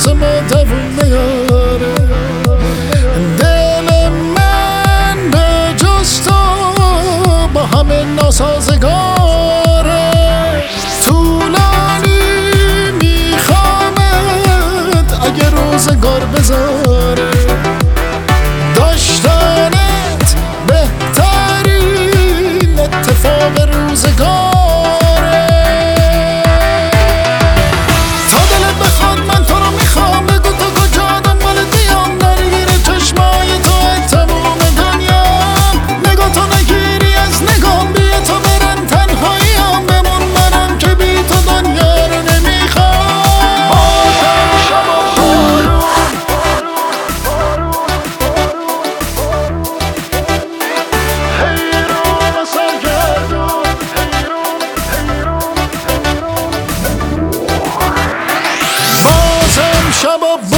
واسه ما دووم نیاره. دل من به جز تو با همه ناسازگاره. طولانی میخوامت اگه روزگار بذاره. داشتنت بهترین اتفاق روزگاره. تا دلت بخواد من تو رو میخوام، بگو تو کجا دنبالت بیام. درگیر چشمای تو تموم دنیام. نگاه تو نگیری از نگام، بیا تو برن تنهاییام. بمون منم که بی تو دنیا رو نمیخوام. آدم شب و بارون، حیران و سرگردون، بازم شب و